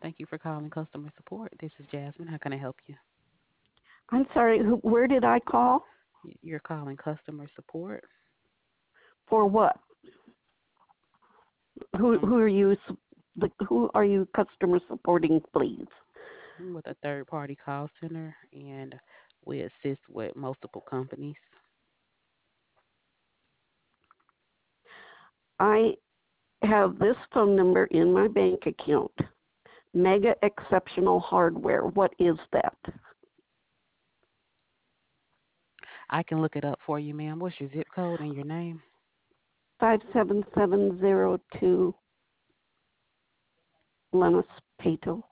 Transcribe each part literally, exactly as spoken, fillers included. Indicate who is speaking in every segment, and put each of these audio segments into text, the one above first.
Speaker 1: Thank you for calling customer support. This is Jasmine. How can I help you?
Speaker 2: I'm sorry, who, where did I call?
Speaker 1: Y- You're calling customer support
Speaker 2: For what? Who
Speaker 1: um,
Speaker 2: who are you sup- the, who are you customer supporting, please?
Speaker 1: with a third party call center, and we assist with multiple companies.
Speaker 2: I have this phone number in my bank account. Mega Exceptional Hardware. What is that?
Speaker 1: I can look it up for you, ma'am. What's your zip code and your name?
Speaker 2: five seven seven zero two Lenis Pato.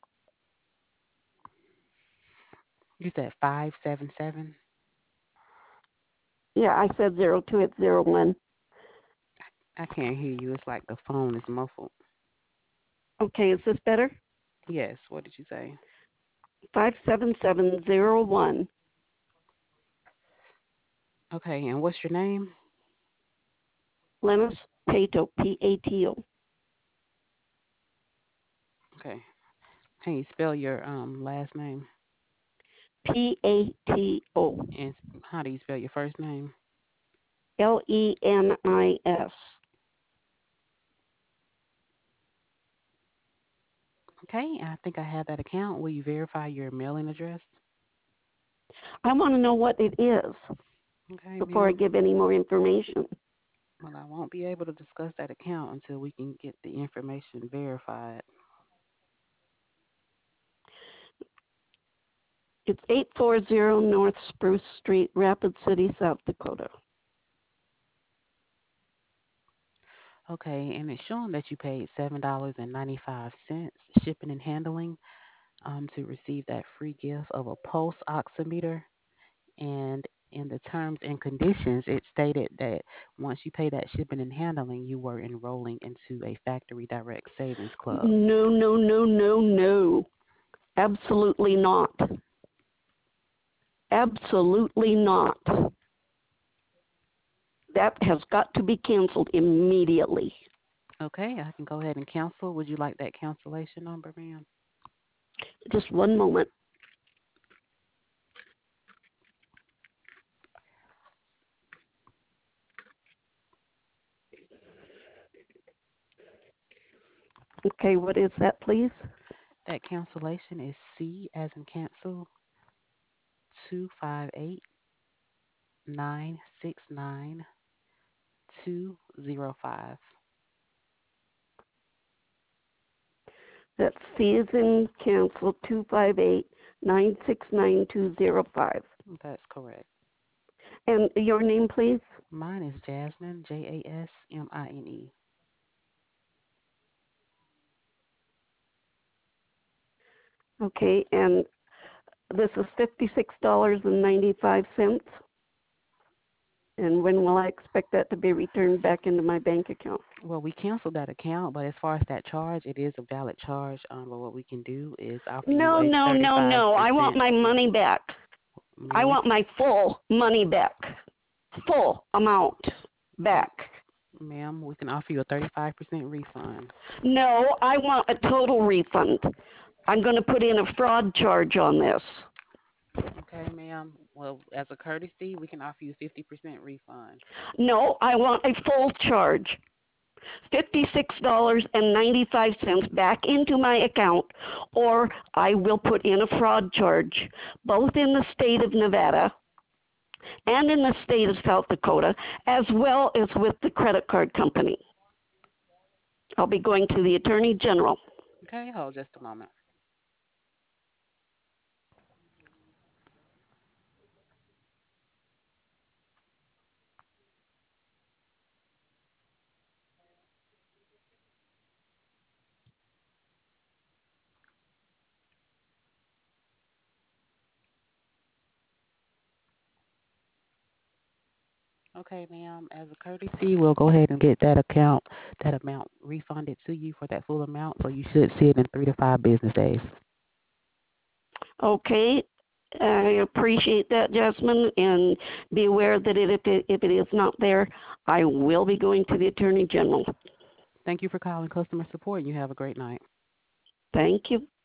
Speaker 1: You said five seven seven.
Speaker 2: Yeah, I said zero two, it's zero one.
Speaker 1: I can't hear you. It's like the phone is muffled.
Speaker 2: Okay, is this better?
Speaker 1: Yes. What did you say?
Speaker 2: five seven seven zero one.
Speaker 1: Okay. And what's your name?
Speaker 2: Lenis Pato, P A T O.
Speaker 1: Okay. Can you spell your um last name?
Speaker 2: P A T O.
Speaker 1: And how do you spell your first name?
Speaker 2: L E N I S.
Speaker 1: Okay. I think I have that account. Will you verify your mailing address?
Speaker 2: I want to know what it is
Speaker 1: Okay,
Speaker 2: before I
Speaker 1: ma'am.
Speaker 2: give any more information.
Speaker 1: Well, I won't be able to discuss that account until we can get the information verified.
Speaker 2: It's eight forty North Spruce Street, Rapid City, South Dakota.
Speaker 1: Okay, and it's showing that you paid seven dollars and ninety-five cents shipping and handling um, to receive that free gift of a pulse oximeter. And in the terms and conditions, it stated that once you pay that shipping and handling, you were enrolling into a factory direct savings club.
Speaker 2: No, no, no, no, no. Absolutely not. Absolutely not. That has got to be canceled immediately.
Speaker 1: Okay, I can go ahead and cancel. Would you like that cancellation number, ma'am?
Speaker 2: Just one moment. Okay, what is that, please?
Speaker 1: That cancellation is C as in cancel two five eight nine six nine two zero five.
Speaker 2: That's C as in cancel two five eight nine six nine two zero five.
Speaker 1: That's correct.
Speaker 2: And your name, please?
Speaker 1: Mine is Jasmine, J A S M I N E.
Speaker 2: Okay, and this is fifty-six dollars and ninety-five cents. And when will I expect that to be returned back into my bank account?
Speaker 1: Well, we canceled that account, but as far as that charge, it is a valid charge. Um, but what we can do is offer you
Speaker 2: No,
Speaker 1: a
Speaker 2: no, no, no. I want
Speaker 1: thirty-five percent.
Speaker 2: my money back. I
Speaker 1: Ma'am, we,
Speaker 2: want my full money back. Full amount back.
Speaker 1: ma'am, we can offer you a thirty-five percent refund.
Speaker 2: No, I want a total refund. I'm going to put in a fraud charge on this.
Speaker 1: Okay, ma'am. Well, as a courtesy, we can offer you a fifty percent refund.
Speaker 2: No, I want a full charge. fifty-six dollars and ninety-five cents back into my account, or I will put in a fraud charge, both in the state of Nevada and in the state of South Dakota, as well as with the credit card company. I'll be going to the Attorney General.
Speaker 1: Okay, hold just a moment. Okay, ma'am. As a courtesy, we'll go ahead and get that account, that amount refunded to you for that full amount. So you should see it in three to five business days.
Speaker 2: Okay, I appreciate that, Jasmine, and be aware that it, if, it, if it is not there, I will be going to the Attorney General.
Speaker 1: Thank you for calling customer support. You have a great night.
Speaker 2: Thank you.